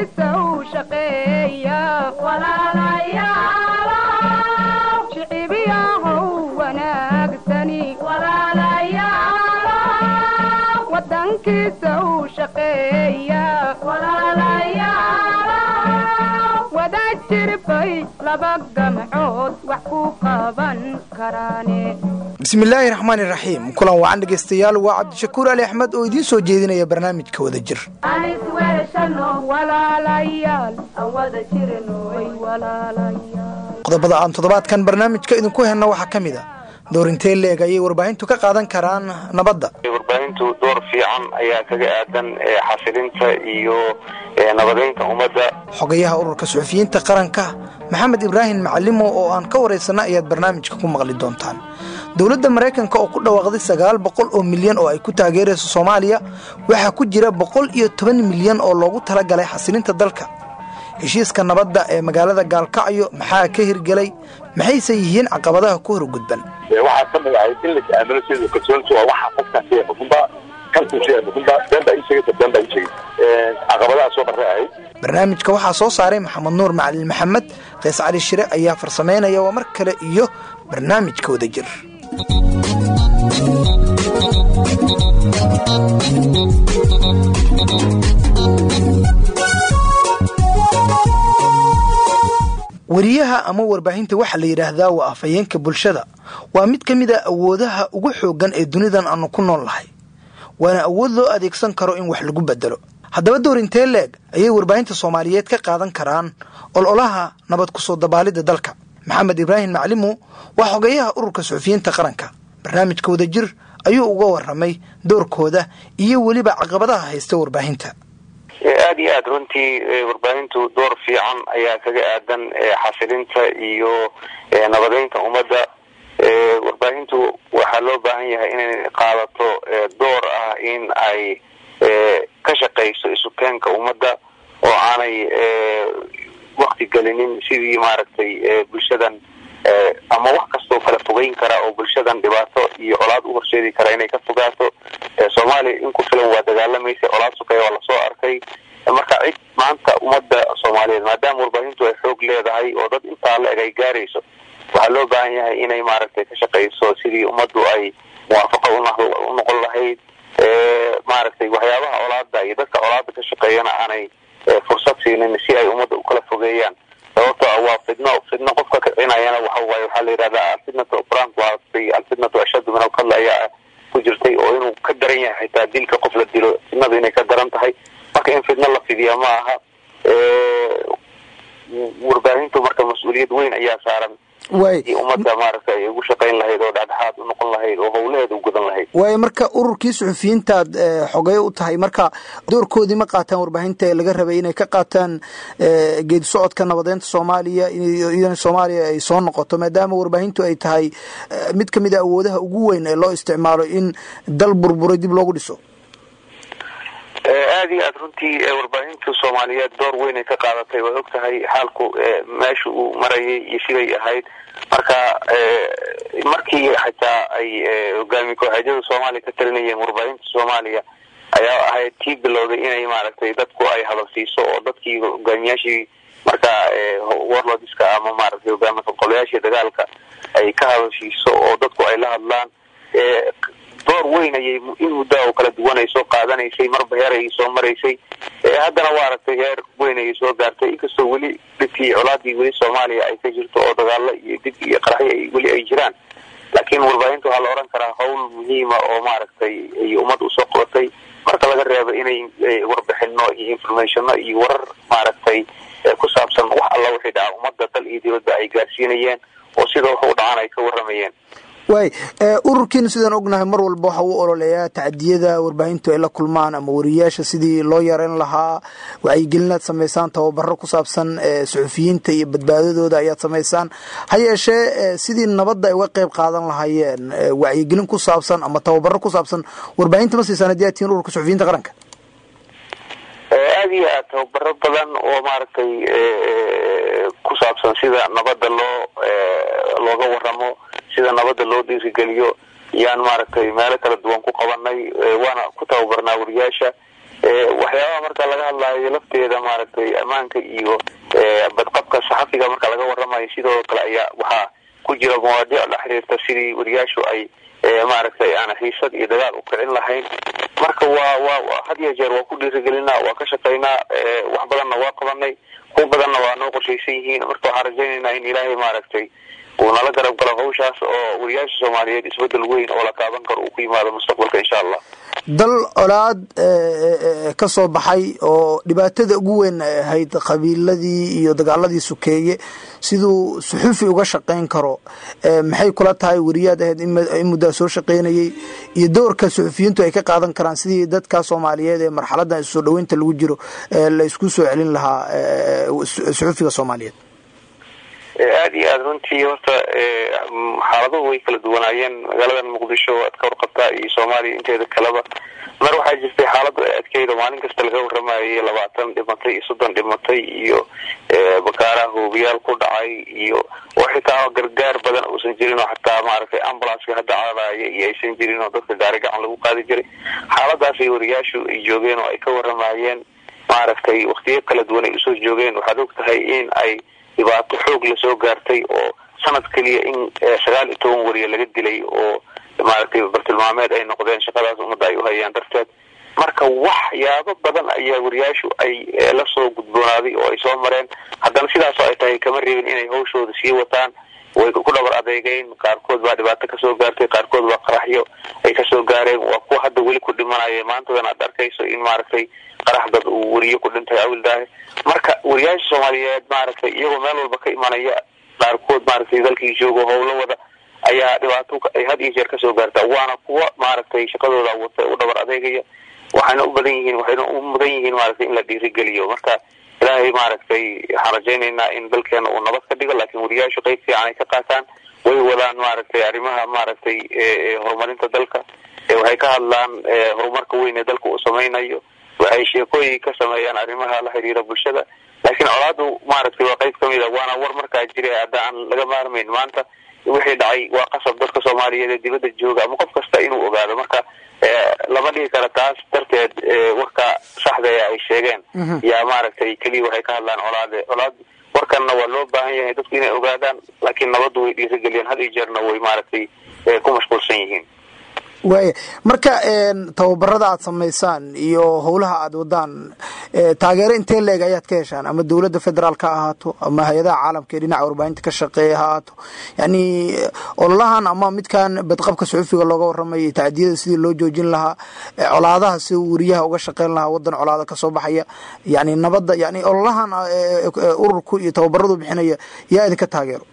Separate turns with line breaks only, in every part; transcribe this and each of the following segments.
سو شقيا ولا ليال شعبيا هو ناقصني ولا ليال ودنك سو شقيا ولا ليال وداجر في لبقى محوط وحقوق بن كراني
بسم الله الرحمن الرحيم كلنا وعن دغستيال waa Cabdi Shakuur Ali Ahmed oo idin soo jeedinaya barnaamijka wada jir qodobada aan toddobaadkan barnaamijka idinku heyno waxa kamid ah doorintee leegayay warbaahintu ka qaadan karaan nabadda
warbaahintu door fiican ayaa kaga aadan xasilinta iyo nabadeynta ummadda
xogayaha ururka suxufiyiinta qaranka Maxamed Ibrahim Macallimo oo aan ka wareysana ayaad barnaamijka ku maqli doontaan dawladda Mareykanka oo ku dhawaaqday 900 oo milyan oo ay ku taageerayso Soomaaliya waxa ku jira 110 milyan oo loogu talagalay xasilinta dalka heshiiska nabadda ee magaalada Gaalkacyo maxaa ka hirgalay maxayse yihiin caqabadaha ku horgudban
waxa kamid ah in la aamino sidoo kalsoonto waxa qofka ee xukunta kalku sheegay xukunta danda ay sheegay caqabadaha soo baxay
barnaamijka waxa soo saaray Maxamed Nuur Macallin Maxamed Qays Cali Shire ayaa farsameynaya waa mar kale iyo barnaamijka wada jir wariyaha ama warbaahinta waxa la yiraahdaa waa afayeenka bulshada waa mid kamid ah awoodaha ugu xoogan ee dunidan aanu ku nool lahay waana awood loo adeegsan karo in wax lagu bedelo haddaba doorintee leeg ayay warbaahinta Soomaaliyeed ka qaadan karaan ololaha nabad ku soo dabaalida dalka Maxamed Ibrahim Macallimo waa xogayaha ururka suxufiyiinta qaranka barnaamijka wada jir ayuu uga waramay doorkooda iyo waliba caqabadaha haysta warbaahinta
aad iyo aad runtii warbaahintu door fiican ayaa kaga aadan xasilinta iyo nabadeynta ummadda warbaahintu waxa loo baahan yahay inay qaadato door ah in ay ka shaqeyso isu keenka ummadda oo aanay waqti galinin sidii maaragtay bulshadan ama wax kastoo kala fogeyn kara oo bulshadan dhibaato iyo colaad u horseedi kara inay ka fogaato Soomaaliya in ku filan waa dagaalamaysa colaad sokay waa la soo arkay marka cid maanta ummadda Soomaaliyeed maadaama warbaahintu ay xoog leedahay oo dad inta la ay gaarayso waxa loo baahan yahay inay maaragtay ka shaqeyso sidii ummaddu ay muwaafaqo u noqon lahayd maaragtay waxyaabaha colaadda iyo dadka colaadda ka shaqeeyana aanay fursad siinin si ay ummadda u kala fogeeyaan sababtoo ah waa fidno qofka kicinayana waxa la yiraahdaa fidnatu quraan waa fidnatu ashad min al-qatl ayaa ku jirtay oo inuu ka daran yahay xitaa dilka qof la dilo fidnadu inay ka daran tahay marka in fidno la fidiyo ma aha warbaahintu marka mas'uuliyad weyn ayaa saaran way ummadda maaragtay ay ugu shaqeyn lahayd oo dhexdhexaad u noqon lahayd oo howleeda u gudan lahayd
way marka ururkii suxufiyiinta xogay u tahay marka doorkoodii ma qaataan warbaahinta laga rabay inay ka qaataan geed socodka nabadeynta Soomaaliya in Soomaaliya ay soo noqoto maadaama warbaahintu ay tahay mid kamid ah awoodaha ugu weyn ee loo isticmaalo in dal burburo dib loogu dhiso
aad iyo aad runtii warbaahinta Soomaaliyeed door weyn ay ka qaadatay way ogtahay xaalku meesha uu marayay iyo siday ahayd marka markii xitaa ay hogaamiye kooxda Soomaaliya ka talinayeen warbaahinta Soomaaliya ayaa ahayd tii bilowday inay maaragtay dadku ay hadal siiso oo dadkii hogaamiyaashii marka warladiska ama maaragtay hogaamiyaha qolayaasha dagaalka ay ka hadashiiso oo dadku ay la hadlaan door weyn ayay in muddo oo kala duwan ay soo qaadanaysay marba heer ay soo maraysay haddana waa aragtay heer weyn ay soo gaartay inkastoo weli dadkii colaadii weli Soomaaliya ay ka jirto oo dagaalo iyo dib iyo qaraxyo ay weli ay jiraan laakiin warbaahintu waxa la oran karaa hawl muhiim ah oo maaragtay ay ummadda u soo qabatay marka laga reebo inay warbixino iyo information iyo warar maaragtay ku saabsan wax alla wixii dhaca ummadda dal iyo dibadda ay gaarsiinayeen oo sidoo wax u dhacaan ay ka waramayeen
way ururkiina sidaan ognahay mar walba waxa uu ololeeyaa tacdiyada warbaahintu ay la kulmaan ama wariyaasha sidii loo yareyn lahaa wacyigelinaad sameysaan tababaro ku saabsan suxufiyiinta iyo badbaadadooda ayaad sameysaan ha yeeshee sidii nabadda ay uga qayb qaadan lahaayeen wacyigelin ku saabsan ama tababaro ku saabsan warbaahinta ma siisaan haddii aad tihiin ururka suxufiyiinta qaranka
aad iyo aad tababaro badan oo maaragtay ku saabsan sida nabadda looga waramo sida nabadda loo dhiirigeliyo yaan maaragtay meelo kala duwan ku qabanay waana ku tababarnaa wariyaasha waxyaabaha marka laga hadlayo lafteeda maaragtay ammaanka iyo badqabka saxafiga marka laga waramayo sidoo kale ayaa waxaa ku jira mawaadiic la xiriirta sidii wariyaashu ay maaragtay aan xiisad iyo dagaal u kicin lahayn marka waa had iyo jeer waa ku dhiirigelinaa waa ka shaqaynaa wax badanna waa qabanay kuwa badanna waa noo qorshaysan yihiin marka waxaan rajaynaynaa in ilaahay maaragtay uu nala garab galo hawshaas oo wariyaasha Soomaaliyeed isbedel weyn oo la taaban karo uu ku yimaado mustaqbalka insha Allah.
dal colaad ka soo baxay oo dhibaatada ugu weyn ahayd qabiiladii iyo dagaaladii sukeeye sidoo suxufi uga shaqeyn karo maxay kula tahay wariyaad ahayd in muddo soo shaqeynayay iyo doorka suxufiyiintu ay ka qaadan karaan sidii dadka Soomaaliyeed ee marxaladda soo dhaweynta lagu jiro la isku soo celin lahaa suxufiga Soomaaliyeed
aad iyo aad runtii horta xaalado way kala duwanaayeen magaalada Muqdisho aad ka warqabtaa iyo Soomaaliya inteeda kaleba mar waxaa jirtay xaalad adkeyd maalin kasta laga warramayay 20 dhimatay 30 dhimatay iyo bakaara hoobiyaal ku dhacay iyo waxa gargaar badan oo san jirin oo xataa maaragtay ambulance hadda caadaya iyo aysan jirin oo dadka gaari gacan lagu qaadi jiray xaaladaas ay wariyaashu ay joogeen oo ay ka warramayeen maaragtay waqtiyo kala duwan ay soo joogeen waxaad ogtahay in ay dhibaato xoog la soo gaartay oo sanad kaliya in 19 wariye laga dilay oo maaragtay bartilmaameed ay noqdeen shaqadaas umada ay u hayaan darteed marka waxyaabo badan ayaa wariyaashu ay la soo gudboonaaday oo ay soo mareen haddana sidaas oo ay tahay kama reebin inay hawshooda sii wataan way ku dhabar adeegeen qaarkood baa dhibaato ka soo gaartay qaarkood baa qaraxyo ay ka soo gaareen waa kuwa hadda weli ku dhimanaya maantadan aad arkayso in maaragtay qarax dad uu wariyo ku dhintay awildaah marka wariyaasha Soomaaliyeed maaragtay iyagoo meel walba ka imanaya qaarkood maaragtay dalkii joogo howlo wada ayaa dhibaato ay had iyo jeer ka soo gaartaa waana kuwa maaragtay shaqadooda wata u dhabar adeegaya waxayna u badan yihiin waxayna u mudan yihiin maaragtay in la dhiirigeliyo marka ilaahay maaragtay waxaan rajaynaynaa in dalkeena uu nabad ka dhigo laakiin wariyaashu qayb fiican ay ka qaataan way wadaan maaragtay arrimaha maaragtay horumarinta dalka waxay ka hadlaan horumarka weyn ee dalka uu samaynayo waxay sheekooyin ka sameeyaan arrimaha la xiriira bulshada laakiin colaadu maaragtay waa qayb kamid ah waana war markaa jiray hadda aan laga maarmayn maanta wixii dhacay waa qasab dadka Soomaaliyeed ee dibadda jooga ama qof kasta inuu ogaado marka lama dhigi karo taas darteed warka saxda ah ay sheegeen yaa maaragtay kaliya waxay ka hadlaan colaad warkanna waa loo baahan yahay dadku inay ogaadaan laakiin nabadu way dhiirigeliyeen had iyo jeerna way maaragtay ku mashquulsan yihiin
way marka tababarada aad sameysaan iyo howlaha aad wadaan taageero intee leeg ayaad ka heshaan ama dawladda federaalka ahaato ama hay'adaha caalamka ee dhinaca warbaahinta ka shaqeeya ahaato yani ololahan ama midkan badqabka suxufiga looga warramay taadiyada sidii loo joojin lahaa colaadaha si wariyaha uga shaqeyn lahaa wadan colaada ka soo baxaya yani nabadda yani ololahan ururku iyo tababaradu bixinaya yaa idinka taageero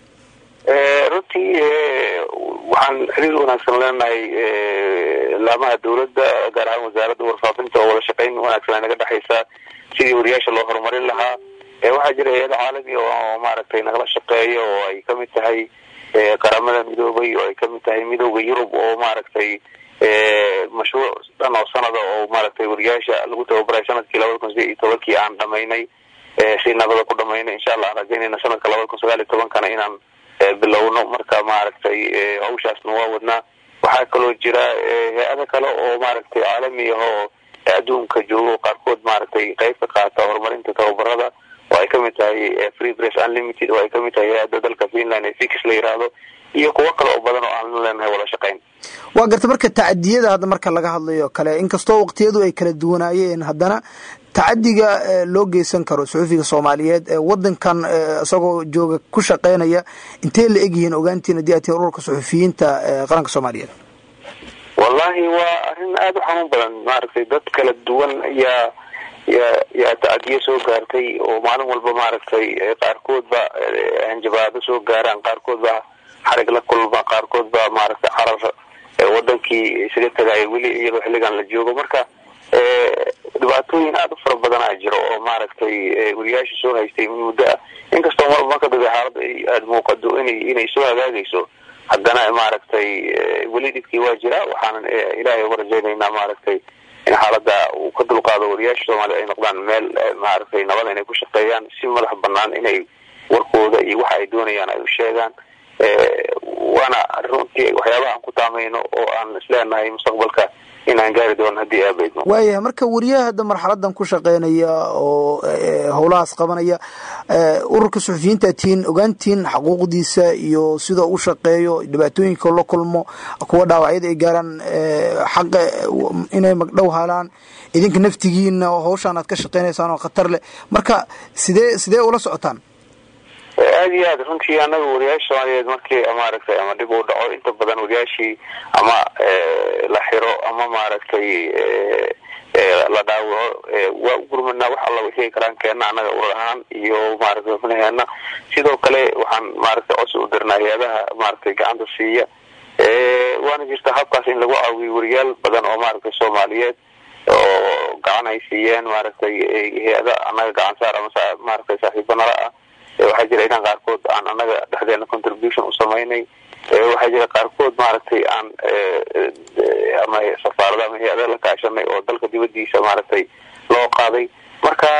runtii waxaan xiriir wanaagsan leenahay laamaha dawladda gaar ahaan wasaaradda warfaafinta oo wada shaqayn wanaagsan naga dhaxaysa sidii wariyaasha loo horumarin lahaa waxaa jira hay'ado caalami oo maaragtay nagala shaqeeya oo ay kamid tahay qaramada midoobay oo ay kamid tahay midowga Yurub oo maaragtay mashruuc dhan oo sanada oo maaragtay wariyaasha lagu tababaray sanadkii 2019 aan dhamaynay si nabada ku dhamaynay insha Allah rajaynayna sanadka 2019 kana inaan bilowno marka maaragtay hawshaasna waa wadnaa waxaa kaloo jira hay'ado kale oo maaragtay caalami ah oo adduunka joogo qaarkood maaragtay qayb ka qaata horumarinta tababarada oo ay kamid tahay Free Press Unlimited oo ay kamid tahay hay'adda dalka Finland ee Fix la yiraahdo iyo kuwa kale oo badan oo aan leenahay wada shaqayn
waa garta marka taadiyada hadda marka laga hadlayo kale inkastoo waqtiyadu ay kala duwanaayeen haddana taadiga loo geysan karo suxufiga Soomaaliyeed ee wadankan isagoo jooga ku shaqeynaya intee la egyihiin ogaantiina diyaati ururka suxufiyiinta qaranka Soomaaliyeed
wallahi waa arrin aad u xanuun badan maaragtay dad kala duwan yaa taadiye soo gaartay oo maalin walba maaragtay qaarkood ba hanjabaado soo gaaraan qaarkood ba xarig la kulma qaarkood ba maaragtay xarar wadankii isaga tagay weli iyadoo xilligan la joogo marka dhibaatooyin aad u fara badan ay jiro oo maaragtay wariyaasha soo haystay muddo inkastoo marka dad xaalad ay aad muuqado inay soo hagaagayso haddana maaragtay weli dhibkii waa jira waxaan ilaahay uga rajaynaynaa maaragtay in xaaladda uu ka dulqaado wariyaasha Soomaaliya ay noqdaan meel maaragtay nabad inay ku shaqeeyaan si madax bannaan inay warkooda iyo waxa ay doonayaan ay u sheegaan waana runtii waxyaabaha aan ku taamayno oo aan isleenahay mustaqbalka inaan gaari doono haddii aabaydno.
waayahay marka wariyaha hadda marxaladan ku shaqeynaya oo howlahaas qabanaya ururka suxufiyiinta tiin ogaantiin xuquuqdiisa iyo sida uu shaqeeyo dhibaatooyinka la kulmo kuwa dhaawacyada ay gaaraan xaq inay magdhow helaan idinka naftigiina howshan aad ka shaqeynaysaan oo khatar leh marka sidee ula socotaan?
aad iyo aad runtii anaga wariyaasha Soomaaliyeed markii maaragtay ama dib u dhaco inta badan wariyaashii ama la xiro ama maaragtay la dhaawaco waa u gurmadnaa wax alla wixii karaan keena anaga urur ahaan iyo maaragtay xubnaheena sidoo kale waxaan maaragtay codsi u dirnaa hay'adaha maaragtay gacanta siiya waana jirta habkaas in lagu caawiyo wariyaal badan oo maaragtay Soomaaliyeed oo gacan ay siiyeen maaragtay hay'ada anaga gacan saar ama maaragtay saaxiibanala ah waxaa jira inaan qaarkood aan anaga dhexdeena contribution u samaynay waxaa jira qaarkood maaragtay aan ama safaarada ama hay-ada la kaashanay oo dalka dibadiisa maaragtay loo qaaday marka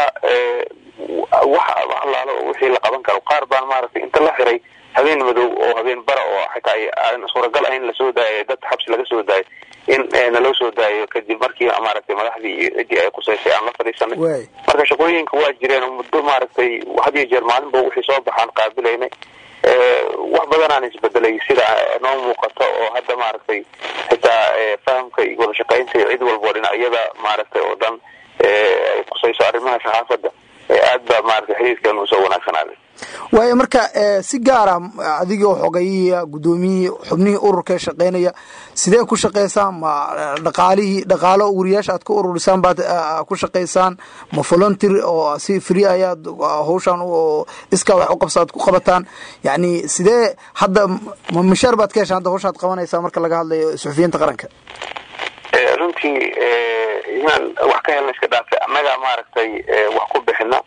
wax allaalo wixii la qaban karo qaar baan maaragtay inta la xiray habeen madow oo habeen bara oo xitaa aan suuragal ahayn lasoo daayay dad xabsi laga soo daayay in naloo soo daayo kadib markii maaragtay madaxdii iyo cidii ay qusaysay aan la fadhiisanay marka shaqooyinka waa jireen muddo maaragtay had iyo jeer maalinba wixii soo baxaan qaabilaynay wax badan aan isbedelay sida noo muuqato oo hadda maaragtay xitaa fahamka iyo wada shaqaynta cid walbo dhinacyada maaragtay oo dhan ay qusayso arrimaha saxaafadda aad baa maaragtay xiriirkeenu usoo wanaagsanaaday.
waayo marka si gaar ah adigoo xogeeyay gudoomiyay xubnihii ururka shaqeynaya sidee ku shaqeysaan ma dhaqaalo wariyaasha aad ku ururisaan baad ku shaqeysaan ma volunteer oo si free ayaad hawshan oo iska wax u qabsaad ku qabataan yani sidee hadda mishaar baad ka heshaan hawshaad qabanaysaa marka laga hadlayo suxufiyiinta qaranka?
runtii inaan wax ka helna iska dhaafay annaga maaragtay wax ku bixina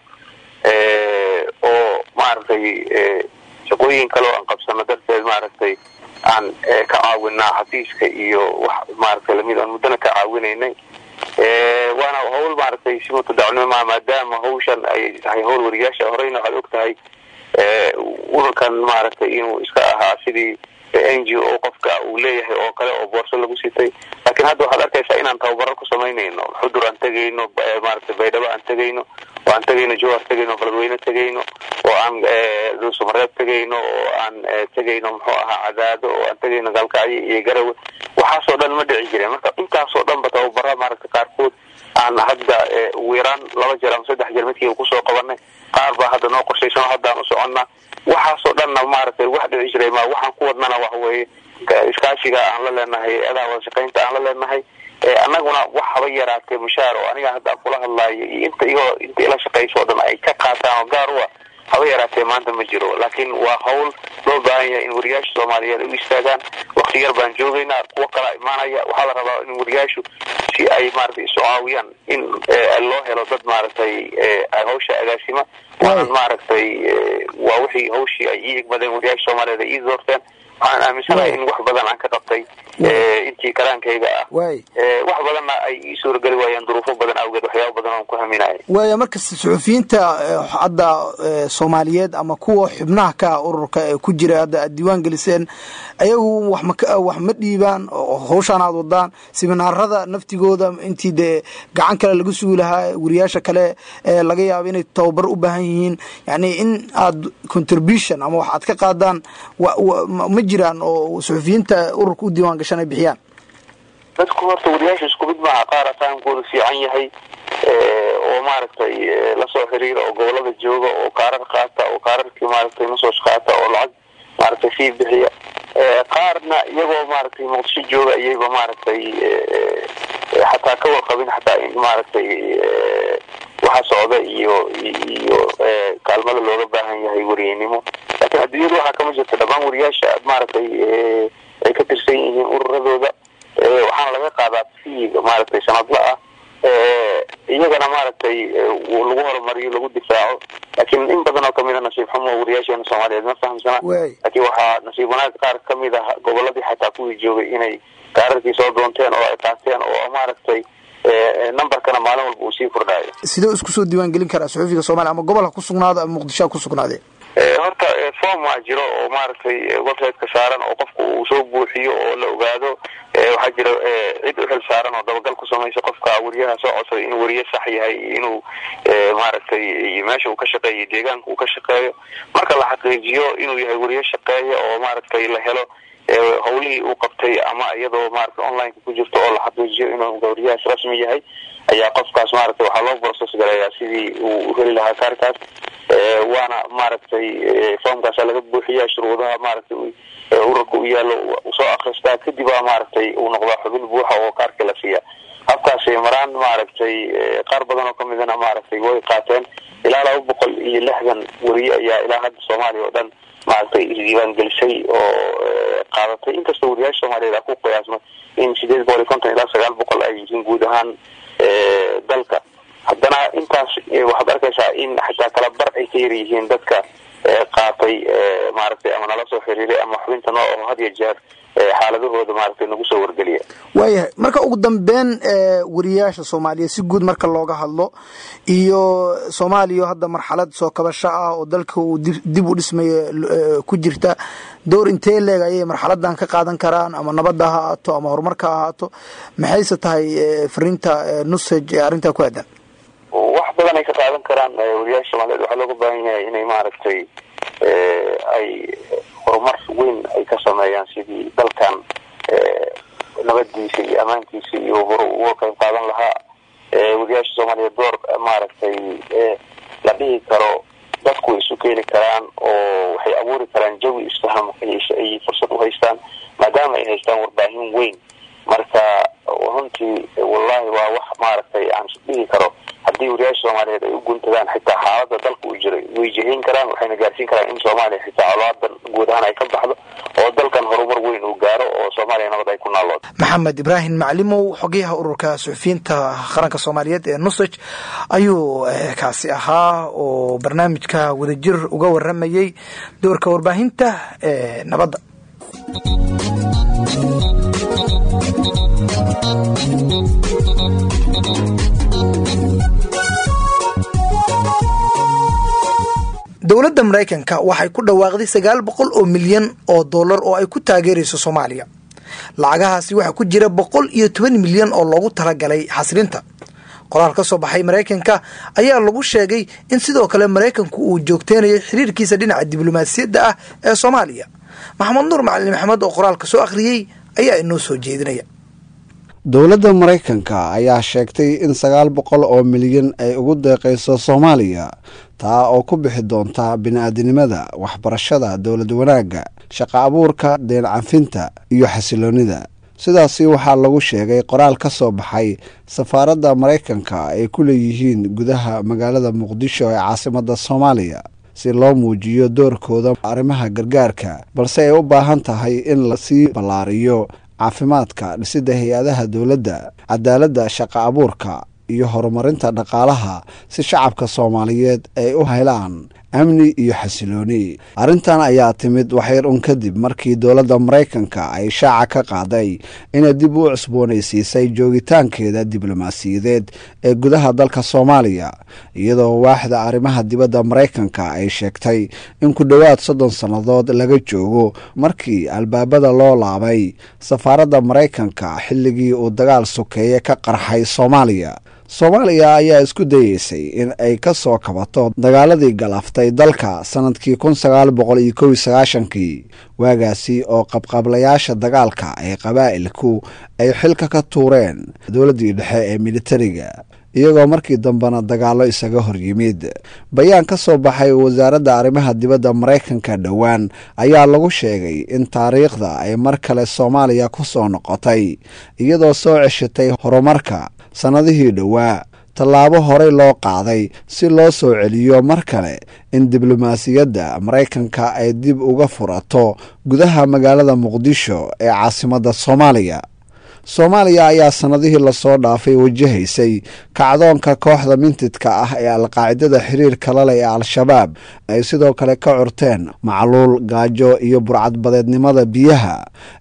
oo maaragtay shaqooyin kale oo aan qabsano darteed maaragtay aan ka caawinaa xafiiska iyo wax maaragtay lamid aan muddana ka caawinaynay waana hawl maaragtay si mutadacnimo maadaama hawshan ay tahay hawl wariyaasha horeyna waxaad og tahay ururkan maaragtay inuu iska ahaa sidii NGO qofka uu leeyahay oo kale oo boorso lagu sitay laakiin hadda waxaad arkaysaa inaan tababaro ku samaynayno xudur aan tegayno maaragtay baydhabo aan tegayno oo aan tegayno jowhar tegayno beledweyne tegayno oo aan dhuusamareeb tegayno oo aan tegayno muxuu ahaa cadaado oo aan tegayno galkacyo iyo garawe waxaasoo dhan ma dhici jireen marka intaasoo dhanba tababara maaragtay qaarkood aan hadda ugu yaraan 2 jeer ama 3 jeer midkiiba kusoo qabanay qaar baa hadda noo qorshaysan haddaan u soconnaa waxaasoo dhanna maaragtay wax dhici jiray ma waxaan ku wadnana wax weeye iskaashiga aan la leenahay eedaha wada shaqaynta aan la leenahay annaguna wax haba yaraatee mushaar oo aniga hadda kula hadlaayo iyo inta ila shaqayso oo dhan ay ka qaataan oo gaar u ah haba yaraatee maanta ma jiro laakiin waa hawl loo baahan yahay in wariyaasha Soomaaliyeed u istaagaan waqti yar baan joogaynaa kuwa kala imaanaya waxaa la rabaa in wariyaashu si ay maaragtay isu caawiyaan in loo helo dad maaragtay hawsha agaasima waan maaragtay waa wixii hawshii ay ii igmadeen wariyaasha Soomaaliyeed ay doorteen waxaan aaminsanahay in wax badan aan ka qabtay intii karaankayga ah wax badanna ay ii suuragali waayaan duruufo badan awgeed waxyaabo badan oo ku haminaayay
waayo marka suxufiyiinta hadda Soomaaliyeed ama kuwa xubnaha ka ururka ku jira hadda diiwaan geliseen ayagu wax ma dhiibaan hawshan aad wadaan seminaarada naftigooda intii de gacan kale lagu sugi lahaa wariyaasha kale laga yaabo inay tababar u baahan yihiin yani in aad contribution ama wax aad ka qaadaan ma jiraan oo suxufiyiinta ururka u diiwaan gashanay bixiyaan
dadku horta wariyaasha isku mid maaha qaar fahamkoodu fiican yahay oo maaragtay la soo xiriira oo gobolada jooga oo kaarar qaata oo kaararkii maaragtay nusoo qaata oo lacag maaragtay fee bixiya qaarna iyagoo maaragtay muqdisho jooga iyagoo maaragtay xataa ka warqabin xataa in maaragtay waxa socda iyo kaalmada looga baahan yahay wariyanimo laakiin adduunyada waxaa kama jirta dhammaan wariyaasha maaragtay ay ka tirsan yihiin ururadooda waxaana laga qaadaa fee maaragtay sanadla ah iyagana maaragtay lagu horumariyo lagu difaaco laakiin in badan oo kamid ah nasiib xumo wariyaasheena Soomaaliyeed ma fahamsana laakiin waxaa nasiib wanaag qaar kamid ah goboladii xataa kuwii joogay inay kaararkii soo doonteen oo ay qaateen oo maaragtay numberkana maalin walba uu sii kordhayo
sidoo isku soo diiwaan gelin karaa suxufiga Soomaaliya ama gobolka ku sugnaado ama Muqdisho ku sugnaadee
horta form waa jiro oo maaragtay website-ka saaran oo qofku uu soo buuxiyo oo la ogaado waxaa jira cid u xil saaran oo dabagal ku samaysa qofka wariyaha soo codsaday inuu wariye sax yahay inuu maaragtay meesha uu ka shaqeeyo deegaanka uu ka shaqeeyo marka la xaqiijiyo inuu yahay wariye shaqeeya oo maaragtay la helo howlihii uu qabtay ama iyadoo maaragtay online ku jirto oo la xaqiijiyo inuu wariyahaas rasmi yahay ayaa qofkaas maaragtay waxaa loo process galayaa sidii uu u heli lahaa kaarkaas waana maaragtay foomkaasa laga buuxiyaa shuruudaha maaragtay ururka u yaalo soo akhristaa kadib aa maaragtay uu noqdaa xubin buuxa oo kaarka la siiya habkaasay maraan maaragtay qaar badan oo kamidana maaragtay way qaateen ilaa 260 wariye ayaa ilaa hadda Soomaaliya oo dhan maaragtay isdiiwaan gelisay oo qaadatay inkastoo wariyaasha Soomaaliyeed ku qiyaasmo in 850 ilaa 900 ay yihiin guud ahaan dalka haddana intaas waxaad arkaysaa in xataa kala bar ay ka yar yihiin dadka qaatay maaragtay ama nala soo xiriiray ama xubinta noo had iyo jeer xaaladahooda maaragtay nagu soo wargeliya
waayahay marka ugu dambeyn wariyaasha Soomaaliya si guud marka looga hadlo iyo Soomaaliya hadda marxalad soo kabasho ah oo dalka uu dib u dhismayo ku jirta door intee leeg ayay marxaladan ka qaadan karaan ama nabadda ha ahaato ama horumarka ha ahaato maxayse tahay fariinta nusaj arinta ku aadan
wax badan ay ka qaadan karaan wariyaasha Soomaaliyeed waxaa looga baahan yahay inay maaragtay ay horumar weyn ay ka sameeyaan sidii dalkan nabadiisa iyo amaankiisa iyo uga qayb qaadan lahaa wariyaasha Soomaaliyeed door maaragtay la dhihi karo dadku isu keeni karaan oo waxay abuuri karaan jawi isfaham ay fursad u haystaan maadaama ay haystaan warbaahin weyn marka runtii wallahi waa wax maaragtay aan dhihi karo haddii wariyaasha Soomaaliyeed ay u guntadaan xitaa xaaladda dalka uu jiray way jihayn karaan waxayna gaarsiin karaan in Soomaaliya xitaa colaadan guud ahaan ay ka baxdo oo dalkan horumar weyn uu gaaro oo Soomaaliya nabad ay ku noolaato
Maxamed Ibrahim Maclimow xogayaha ururka suxufiyiinta qaranka Soomaaliyeed ee Nusaj ayuu kaasi ahaa oo barnaamijka wadajir uga waramayay doorka warbaahinta nabadda dowladda Mareykanka waxay ku dhawaaqday 900 oo milyan oo dollar oo ay ku taageerayso Soomaaliya lacagahaasi waxa ku jira 120 milyan oo loogu talagalay xasilinta qoraal ka soo baxay Mareykanka ayaa lagu sheegay in sidoo kale Mareykanku uu joogteenayo xiriirkiisa dhinaca diblomaasiyadda ah ee Soomaaliya Maxamed Nuur Macalin Maxamed oo qoraalka soo akhriyay ayaa inoo soo jeedinaya
dowladda Mareykanka ayaa sheegtay in 900 oo milyan ay ugu deeqayso Soomaaliya taa oo ku bixi doonta bini'aadanimada waxbarashada dowlad wanaagga shaqo abuurka deen cafinta iyo xasiloonida sidaasi waxaa lagu sheegay qoraal ka soo baxay safaaradda Mareykanka ay ku leeyihiin gudaha magaalada Muqdisho ee caasimadda Soomaaliya si loo muujiyo doorkooda arrimaha gargaarka balse ay u baahan tahay in la sii ballaariyo caafimaadka dhisidda hay-adaha dowladda cadaaladda shaqo abuurka iyo horumarinta dhaqaalaha si shacabka Soomaaliyeed ay u helaan amni iyo xasilooni arrintan ayaa timid waxyar kadib markii dowladda Mareykanka ay shaaca ka qaaday inay dib u cusboonaysiisay joogitaankeeda diblomaasiyadeed ee gudaha dalka Soomaaliya iyadoo waaxda arrimaha dibadda Mareykanka ay sheegtay in ku dhawaad 30 sanadood laga joogo markii albaabada loo laabay safaaradda Mareykanka xilligii uu dagaal sokeeye ka qarxay Soomaaliya Soomaaliya ayaa isku dayeysay in ay ka soo kabato dagaaladii galaftay dalka sanadkii 1991 waagaasi oo qabqablayaasha dagaalka ee qabaa'ilku ay xilka ka tuureen dowladdii dhexe ee militariga iyagoo markii dambena dagaalo isaga hor yimid bayaan ka soo baxay wasaaradda arrimaha dibadda Mareykanka dhowaan ayaa lagu sheegay in taariikhda ay mar kale Soomaaliya ku soo noqotay iyadoo soo ceshatay horumarka sanadihii dhowaa tallaabo horey loo qaaday si loo soo celiyo mar kale in diblomaasiyadda Mareykanka ay dib uga furato gudaha magaalada Muqdisho ee caasimadda Soomaaliya Soomaaliya ayaa sanadihii la soo dhaafay wajahaysay kacdoonka kooxda mintidka ah ee alqaacidada xiriirka la leh ee al-shabaab ay sidoo kale ka curteen macluul gaajo iyo burcadbadeednimada biyaha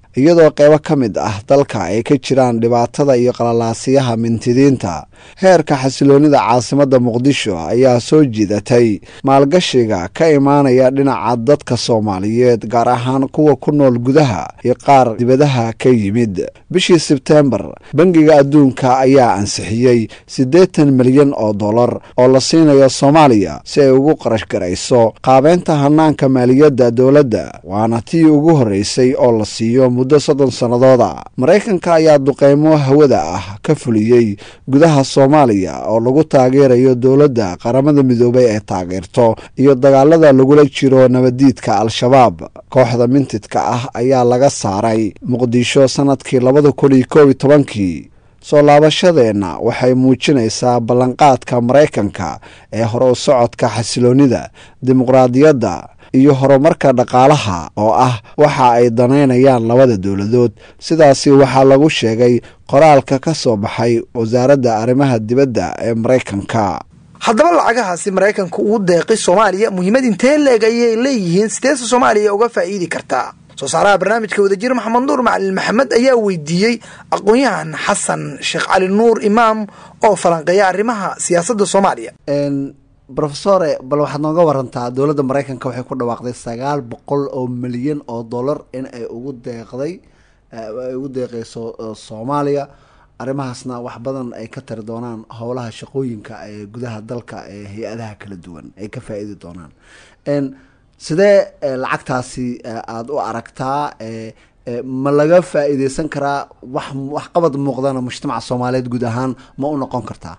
iyadoo qeybo ka mid ah dalka ay ka jiraan dhibaatada iyo qalalaasiyaha mintidiinta. heerka xasiloonida caasimadda muqdisho ayaa soo jiidatay maalgashiga ka imaanaya dhinaca dadka Soomaaliyeed, gaar ahaan kuwa ku nool gudaha iyo qaar dibadaha ka yimid. bishii Sebtembar, Bangiga Adduunka ayaa ansixiyey 80 milyan oo dollar oo la siinayo Soomaaliya si ay ugu qarash garayso qaabeynta hanaanka maaliyadda dowladda, waana tii ugu horeysay oo la siiyo muddo 30 sanadooda. Mareykanka ayaa duqeymo hawada ah ka fuliyey gudaha Soomaaliya oo lagu taageerayo dowladda qaramada midoobay ee taageerto iyo dagaalada lagula jiro nabadiidka Al-Shabaab. kooxda mintidka ah ayaa laga saaray Muqdisho sanadkii 2011. soo laabashadeenna waxay muujinaysaa ballanqaadka Mareykanka ee hore u socodka xasiloonida, dimuqraadiyadda iyo horumarka dhaqaalaha oo ah waxa ay danaynayaan labada dowladood. sidaasi waxaa lagu sheegay qoraalka ka soo baxay wasaaradda arrimaha dibadda ee Mareykanka.
haddaba lacagahaasi Mareykanka uu deeqay Soomaaliya muhiimad intee leeg ayay leeyihiin, sideese Soomaaliya uga faa'iidi kartaa? soo saaraha barnaamijka wadajir Maxamed Nuur Macalin Maxamed ayaa weydiiyey aqoon-yahan Xasan Sheekh Cali Nuur Imaam oo falanqeeya arrimaha siyaasadda Soomaaliya.
Professor, bal waxaad nooga warantaa dowladda Mareykanka waxay ku dhawaaqday 900 milyan oo dollar in ay ugu deeqayso Soomaaliya. arrimahaasna wax badan ay ka tari doonaan howlaha shaqooyinka ee gudaha dalka ee hay-adaha kala duwan ay ka faa'iidi doonaan. sidee lacagtaasi aad u aragtaa? ma laga faa'iideysan karaa wax qabad muuqdana mujtamaca Soomaaliyeed guud ahaan ma u noqon kartaa?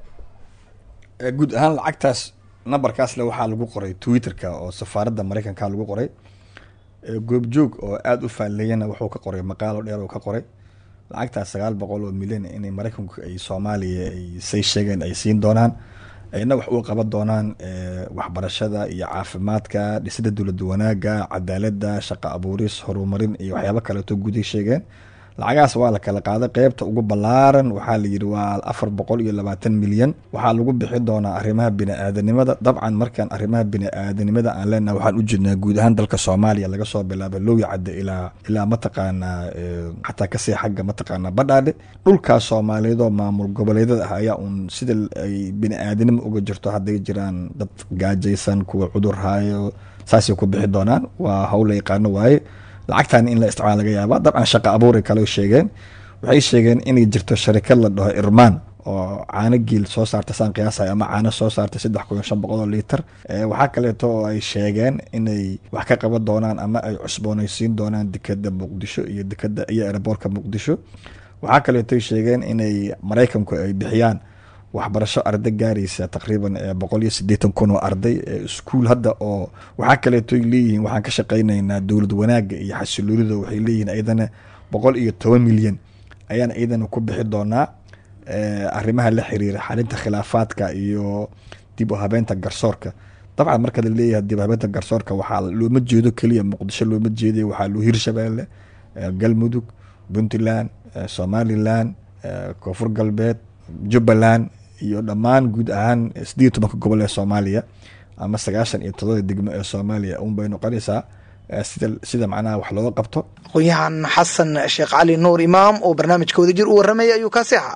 guud ahaan lacagtaas numberkaas le waxaa lagu qoray Twitterka oo safaaradda Mareykanka lagu qoray. goobjoog oo aad u faa'iideeyana wuxuu ka qoray maqaalo dheer oo ka qoray lacagtaas 900 milyan in Mareykanku ay Soomaaliya ay say sheegeen ay siin doonaan, ayna wax u qaban doonaan waxbarashada iyo caafimaadka, dhisidda dowladda wanaagga, cadaaladda, shaqo abuuris, horumarin iyo waxyaabo kale oo guud sheegeen. lacagaas waa la kala qaaday. qaybta ugu ballaaran waxaa la yiri waa 420 milyan. waxaa lagu bixin doonaa arrimaha bini'aadanimada. dabcan markaan arrimaha bini'aadanimada aan leenahay waxaan u jeednaa guud ahaan dalka Soomaaliya laga soo bilaabo Loowi Cadde ilaa mataqaanaa xataa kasii xagga mataqaanaa Badhaadhe. dhulkaas Soomaaliyeed oo maamul goboleedyada ah ayaa sida ay bini'aadanimo uga jirto hadday jiraan dad gaajaysan, kuwa cudur haayo, saasay ku bixi doonaan. waa hawl la yaqaano waaye. lacagtan in la isticmaalo laga yaaba. dabcan shaqo abuuri kale sheegeen. waxay sheegeen inay jirto sharikad la dhaho Irmaan oo caano geel soo saarta saan qiyaasay ama caano soo saarta 3500 litir. waxaa kaleeto oo ay sheegeen inay wax ka qaban doonaan ama ay cusboonaysiin doonaan dekedda Muqdisho iyo dekedda iyo airportka Muqdisho. waxaa kaleeto ay sheegeen inay Mareykanku ay bixiyaan waxbarasho arday gaaraysa taqriiban 180,000 oo arday iskuul hadda. oo waxaa kaleeto ay leeyihiin waxaan ka shaqaynaynaa dowlad wanaagga iyo xasiloonida. waxay leeyihiin ayadana 110 milyan ayaan ayadana ku bixi doonaa arrimaha la xiriira xalinta khilaafaadka iyo dib u habeynta garsoorka. dabcan marka la leeyahay dib u habeynta garsoorka waxaa looma jeedo keliya Muqdisho, looma jeeday waxaa loo Hirshabeelle, Galmudug, Puntland, Somaliland, Koonfur Galbeed, Jubbaland iyo dhammaan guud ahaan 18 gobol ee Soomaaliya ama 97 degmo ee Soomaaliya bay noqonaysaa sida macnaha wax looga qabto.
aqoon-yahan Xasan Sheekh Cali Nuur Imaam oo barnaamijka wadajir u warramay ayuu ka seexaa.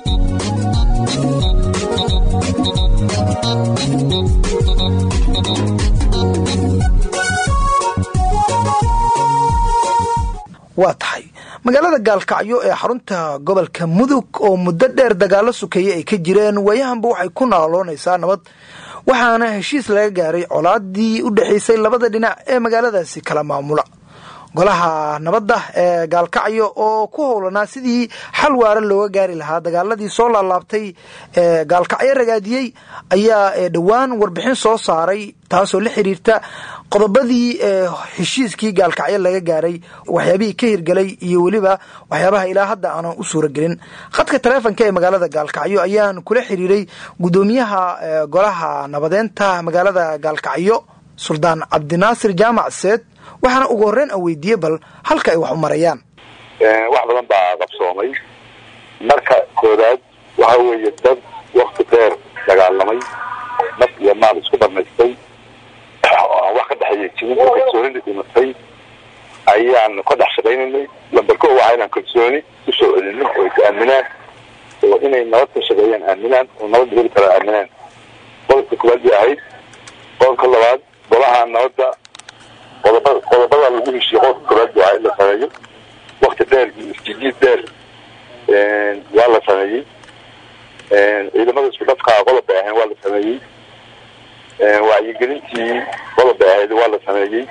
waa tahay magaalada Gaalkacyo ee xarunta gobolka Mudug oo muddo dheer dagaalo sukeeyay ay ka jireen wayahanba waxay ku nooloonaysaa nabad, waxaana heshiis laga gaaray colaadii u dhaxaysay labada dhinac ee magaaladaasi kala maamula. golaha nabadda ee Gaalkacyo oo ku howlanaa sidii xal waara looga gaari lahaa dagaaladii soo laalaabtay ee Gaalkacyo ragaadiyay ayaa dhawaan warbixin soo saaray taasoo la xiriirta qodobadii heshiiskii Gaalkacyo laga gaaray, waxyaabihii ka hirgalay iyo waliba waxyaabaha ilaa hadda aan u suuragelin. khadka taleefanka ee magaalada Gaalkacyo ayaan kula xiriiray gudoomiyaha golaha nabadeenta magaalada Gaalkacyo Suldaan Cabdinaasir Jaamac Seed, waxaana ugu horreyn weydiiyey bal halka ay wax u marayaan.
wax badan baa qabsoomay. marka koowaad waxa weeye dad waqti dheer dagaalamay, naf iyo maal isku barnaystay, wax ka dhexeeyay jirin kalsoonida dhimatay
ayaan ka dhex shaqaynaynay. lambar kow waa inaan kalsooni kusoo celino oo is aaminaan oo inay nabad ka shaqeeyaan aaminaan oo nabad heli kara aaminaan. qodobka koowaad bay ahayd. qodobka labaad golaha nabadda qodobada lagu heshiiyo qodobka koowaad waa in la sameeyo waqti dheer iyo istijiid dheer waa la sameeyey. ciidamada isku dhafkaa qodob bay ahayn waa la sameeyey. wacyigelintii qodob bay ahayd waa la sameeyey.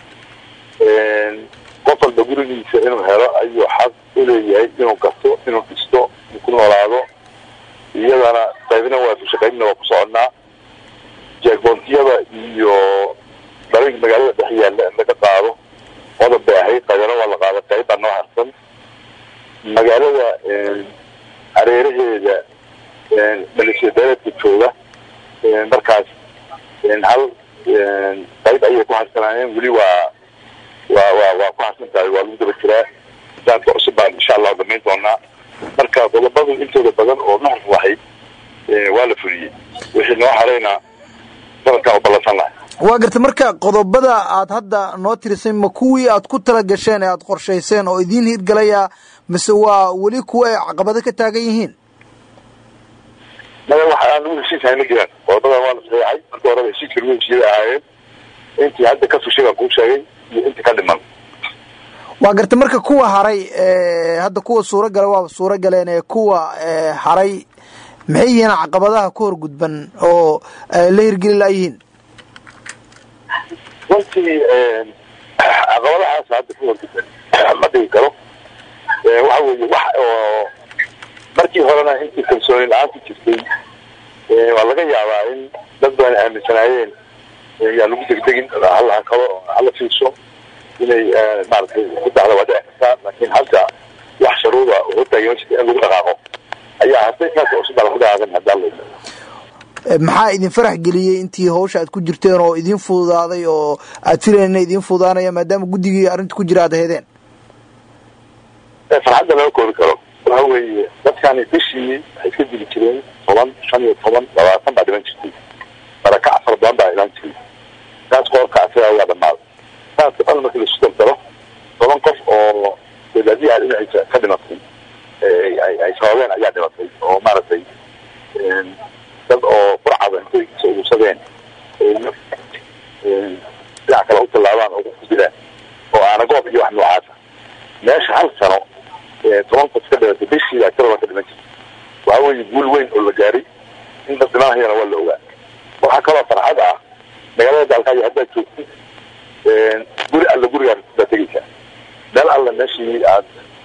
qof walba gurigiisa inuu helo ayuu xaq u leeyahay inuu gasto inuu dhisto ku noolaado. iyadana qaybna waa ku shaqaynna waa ku soconaa. jeegboontiyada iyo dariiq magaalada dhex yaalla in laga qaado qodob bay ahayd. qaybna waa la qaada qaybbaa noo harsan. magaalada hareeraheeda maleeshiya beeleedka jooga markaas hal qayb ayay ku harsanaayeen. weli waa ku harsan tahay waa lagu daba jiraa. daadka cusub baan insha allah dhamayn doonaa. marka qodobadu intooda badan oo nuxur waxay waa la fuliyey. wixii noo harayna sanadkaa u ballansan lahay.
waa gartay marka qodobada aad hadda noo tirisay ma kuwii aad ku tala gasheen ee aad qorshayseen oo idiin hirgalaya mise waa weli kuwa ay caqabado ka taagan yihiin?
maya waxa aan lagu heshiisahay ma jiraan. qodobadan waa la saxeexay. marka horeba heshiiska lagu heshiiyay ahaayeen. intii hadda ka fushay baan kuu sheegay iyo intii ka dhiman.
waa gartay marka kuwa haray hadda kuwa suuragala waa suuragaleen ee kuwa haray maxay yihiin caqabadaha ku horgudban oo la hirgeli laayihiin?
runtii caqabadahaas hadda ku horgudban ma dhigi karo. waxa weeye wax oo markii horena intii kalsooni la-aan ku jirtay waa laga yaabaa in dad badan aaminsanaayeen yaa lagu degdegin hala hakado hala fiirso inay maaragtay ku dacda waa dhici kartaa. laakiin hadda wax sharuuda oo taagan in lagu dhaqaaqo ayaa hadday kaas cusub baa lagu dhaqaaqan haddaa la
maxaa idin farax geliyey intii hawsha aad ku jirteen oo idin fududaaday oo aad filayn inay idin fududaanaya maadaama guddigii arrinta ku jira aad aheedeen?
farxadda lama koobi karo. waxa weeye dadkani bishii waxay iska dili jireen 10, 15, 20 baa dhiman jirtay. barakac fara badan baa ilaan jiray. taas qoorka asagaa waa dhammaaday. taas dhan markii lasu daldalo 10 qof oo dadaadiyaha dhinaciisa ka dhimatay ay sababeen ayaa dhimatay oo maaragtay dad oo burcada intay soo urursadeen dhinac kale u tallaabaan oo ku dilaan oo aana goob iyo wax noocaasa. meesha hal sano 10 qof ka dhimatay bishii aktaraba ka dhiman jirtay. waxa weeye guul weyn oo la gaaray. in dad dhimanayana waa la ogaa. waxaa kaloo farxad ah magaalada daalkaayo haddaad joogtid guri alla gurigaad baa tegeysaa. meel alla meeshii aad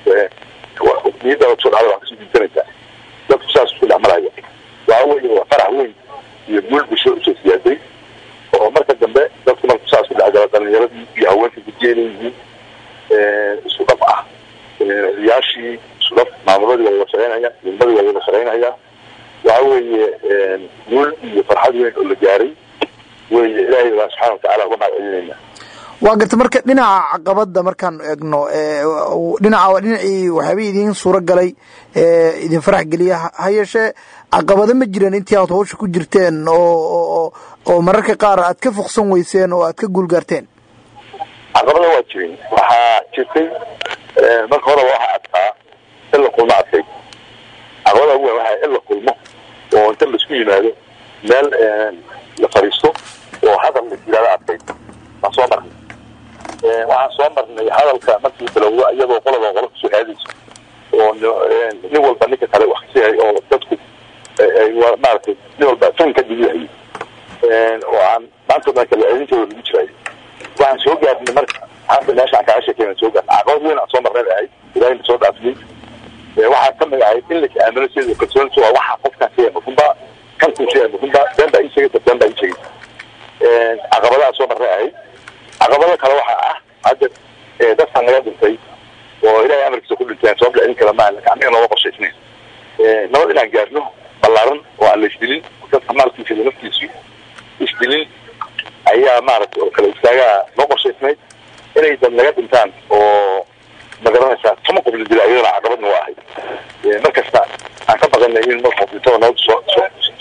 niyadda kusoo dhacda waa kasoo diisanaysaa. dadku saas isku dhex maraya. waxa weeye waa farax weyn iyo guul bulsho usoo siyaaday oo marka dambe dadku marku saas ku dhexgala dhalinyaradii iyo haweenkii gudiyay leeyihiin isku dhaf ah. riyaashii isku dhaf maamuladii waa wada shaqaynaya ilmadii waa wada shaqaynaya. waxa weeye guul iyo farxad weyn oo la gaaray weeye. ilaahay baa subxaana watacaala uga mahadcelinayna.
waa garta marka dhinaca caqabada markaan eegno dhinacii waxyaabay idiin suura galay idin farax geliya ha yeeshee caqabado ma jireen intii aad hawsha ku jirteen oo mararka qaar aad ka fuqsan weyseen oo aad ka guulgaarteen?
caqabada waa jirin. waxaa jirtay marka horeba waxa adkaa in la kulmo adkay. caqabada ugu weyn waxaa in la kulmo oo inta laisku yimaado meel la fadhiisto oo hadal la yiraahdo adkay. waan soo marnay. waxaan soo marnay hadalka markii bilowdo iyadoo qolaba qolo kusoo aadayso oo nin walba ninka kale wax kasii oo dadku maaragtay nin walba fan ka diyahay oo aan maanta dhan kale aadintooda lagu jiray. waxaan soo gaarnay marka hadda meesha aan kaaga sheekeynay soo gaarnay. caqabad weyn aan soo marnay ahayd ilaahayna soo dhaafiyey. waxaa ka mid ahayd in la aamino sida kalsoonida waa waxa qofkan sheegay makunba kan ku sheegay makunba been baa ii sheegay been baa ii sheegay. caqabadaha soo marnay ahayd. caqabada kale waxaa ah hadda dadka naga dhintay oo ilaahay amarkiisa ku dhinteen soo dhicin kala maa laakiin aniga nooga qorshaysnayn nabad inaan gaarno ballaaran oo aan la isdilin dadka maalkiisa iyo naftiisu isdilin ayaa maaragtay oo kale istaagaa noo qorshaysnayd. inay dad naga dhintaan oo magaranaysaa tuma qof la dila iyadana caqabadna waa ahayd. markasta aan ka baqanay in mar qof dhintada nabad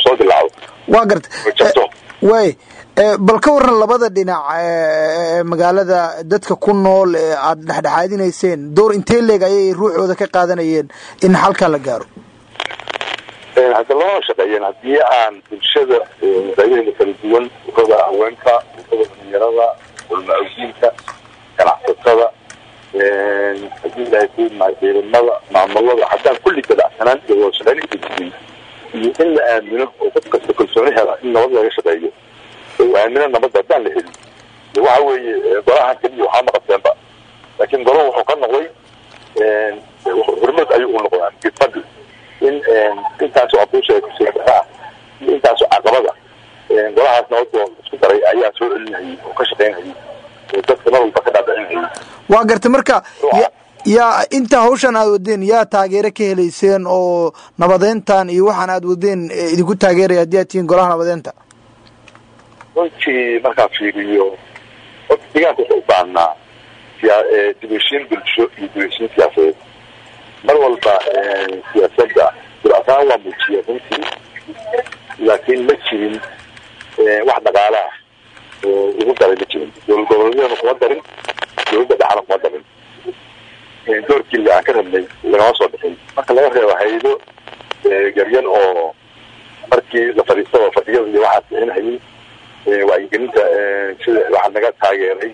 soo dilacdo
waa garta way bal ka waran labada dhinac magaalada dadka ku nool ee aad dhexdhexaadinayseen door intee leeg ayay ruuxooda ka qaadanayeen in xalkan la gaaro
hadda loo shaqeeyeen haddii aan bulshada qaybaheeda kala duwan urada haweenka urada dhalinyarada ulma-awdiinka ganacsatada haddii ilahay ku ciidamada maamulada haddaan kulli gadacsanaan iyo wada shaqeyn inta jirin iyo in la aamino oo qof kasta kalsooni hela in nabad laga shaqeeyo oo aamino nabadda haddaan la helin waxa weeye golahan keliya waxaa maqateenba laakiin golo wuxuu ka noqday horumad ayuu u noqdaa gidfadhi in intaasoo abuusha kusoo iyo intaasoo caqabada golahaas nabadoo isku daray ayaa soo celinayay oo ka shaqeynayay oo dadka mar walba ka dhaadhicinayay
waa garta marka yaa inta hawshan aad wadeen yaa taageero ka helayseen oo nabadeyntan iyo waxaan aad wadeen idinku taageeraya haddii aad tihiin golaha nabadeynta
runtii markaan fiiriyo horta deegaanka wuxuu u baahnaa dibheshiin bulsho iyo dibheshiin siyaasadeed mar walba siyaasadda duraasaan waa muujiya runtii laakiin ma jirin wax dhaqaale ah oo ugu daray ma jirin dowlad goboleedyadana kuma darin dowladda dhexana kuma darin doorkii aan ka rabnay lagama soo bixin marka laga reebo haydo yaryar oo markii la fadhiistaba fadhiyada iyo waxaas bixinhayay wacyigelinta sida waxaa naga taageeray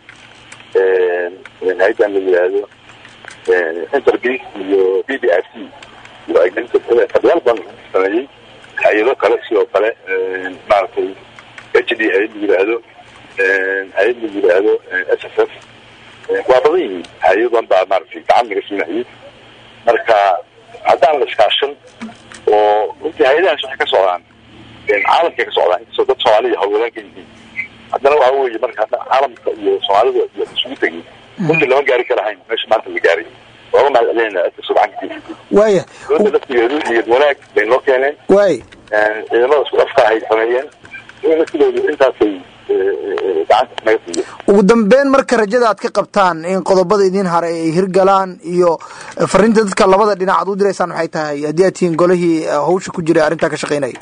haydan la yidhaahdo interbeak iyo b b r c wacyigelinta fadhiyaal badan sameeyey hay-ado kale sidoo kale maaragtay h d hay-ad la yidhaahdo hay-ad la yidhaahdo s s f waa badan yihiin hay-adan baa maaragtay gacan naga siinayay marka haddaan la iskaashan oo runtii hay-adahaas waxay ka socdaan caalamkay ka socdaan inkastoo dad soomaaliya hawlwadaan ka yihiin haddana waxa weeye marka caalamka iyo soomaalida iyo isugu tegin runtii lama gaari karahayn meesha maanta la gaaray looga mahad celinayna adka subxaanka
waya
dowladda laftigeedu niyad wanaag bay noo keeneen
way
ciidamada isku dhafka ay sameeyeen laftigoodu intaasay gacanta naga siiyo
ugu dambeyn marka rajada aad ka qabtaan in qodobada idin hare ay hirgalaan iyo fariinta dadka labada dhinac aad u diraysaan waxay tahay haddii aad tihiin golihii hawsha ku jiray arrintaa ka shaqeynaya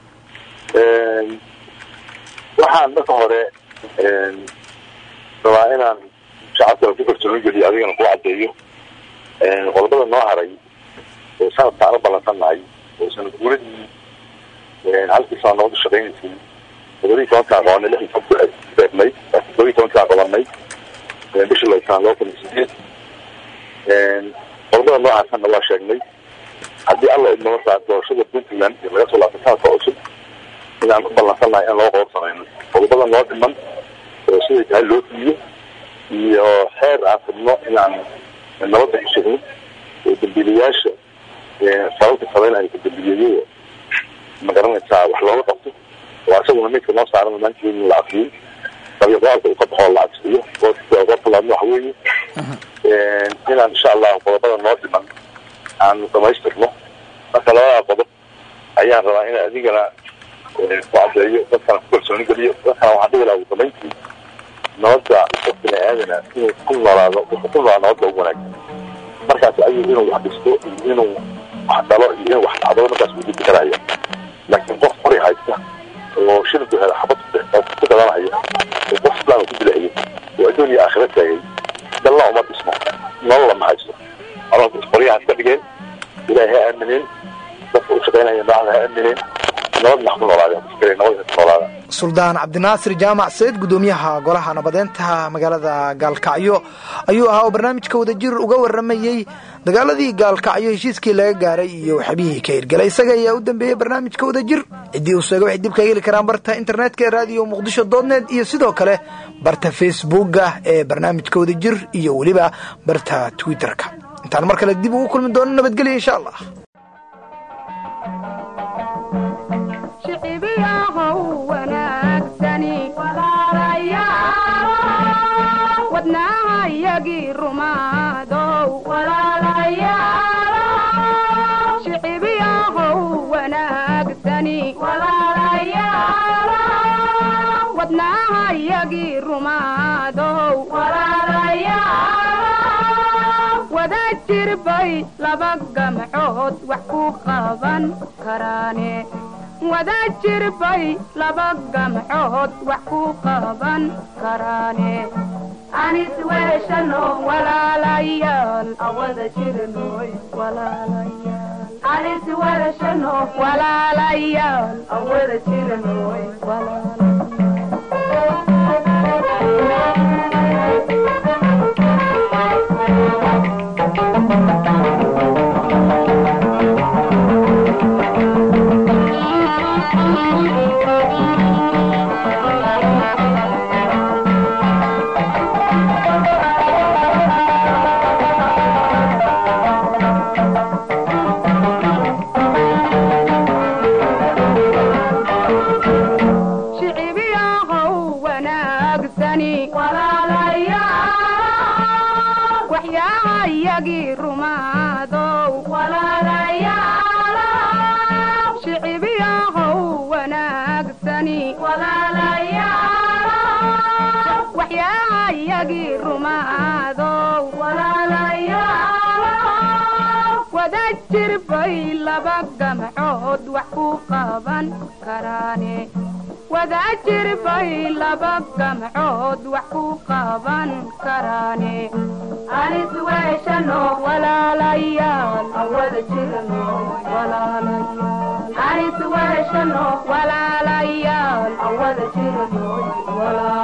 waxaan marka hore rabaa inaan shacabka ku kalsooni geliyo adigana ku caddeeyo qodobada noo haray oo sanadka aan u ballansannahay oo sanad guuradii halkii sana nabadu shaqeynaysay 17 aqoonay 16 beernay 17 aqoonay bishii la isaan loo kulmay qodobada noo harsanna waa sheegnay haddii alla idmo markaa doorashada puntland iyo laga soo laabtay sanadka cusub inaan ku ballansannahay in loo qodob samayno qodobada noo dhiman oo siday tahay loo fuliyo iyo xeer aan fidno inaan nabadda ku sugno oo dambiilayaasha sababta sameynaya dambiilayada ma garanaysaa wax looga qabto oo asaguna midka noo saaran maanta in la cafiyo dabiiqaadka uu ka baxo la cafiyo qofka laadna waxa weeye inaan insha allah qodobada noo dhiman aan dhamaystirno marka labada qodob ayaan rabaa in adigana ku caddeeyo dadkana ku kalsooni geliyo dadkana waxaan dhihi lahaa ugu dambayntii nabadda qof bini aadana inuu ku noolaado wuxuu ku noolaa nabadda ugu wanaagsan markaas ayuu inuu wax dhisto iyo inuu wax dhalo iyo inuu wax dhacdo markaas uu gudi karaya laakiin qof qori haysta oo shilku hela xabad ku gadanaya oo qof islaan ku dilaya oo adduun iyo aakhira taagay dalla uma dhismo nolol ma haysto alonka qoryaha iska dhigeen ilaahay ha aamineen dadka u shaqeynaya bacda ha aamineen nabad max ku noolaada fikiray nabad ku noolaada
suldaan cabdinaasir jaamac sayid gudoomiyaha golaha nabadeynta magaalada gaalkacyo ayuu ahaa oo barnaamijka wadajir uga waramayey dagaaladii gaalkacyo heshiiskii laga gaaray iyo waxbihii ka hirgalay isaga ayaa u dambeeyey barnaamijka wadajir ciddii uu sheegay waxay dib kaga heli karaan barta internetka ee radio muqdisho.net iyo sidoo kale barta facebooka ee barnaamijka wadajir iyo weliba barta twitterka intaan mar kale dib ugu kulmi doono nabadgelyo insha allah
wadajir bay laba gamcood wax ku qaban karaane wada jirbay laba gamcood wax ku qaban karaane anis weeshano walaalayaal awada jirnoy walaalayaal anis weeshano walaalayaal awada jirnoy walaalayaal jirbay laba gamcood wax ku qaban karaane wada jirbay laba gamcood wax ku qaban karaane anis weeshano walaalayaal awada jirno walaalayaal anis weeshano walaalayaal awada jirno walaalayaal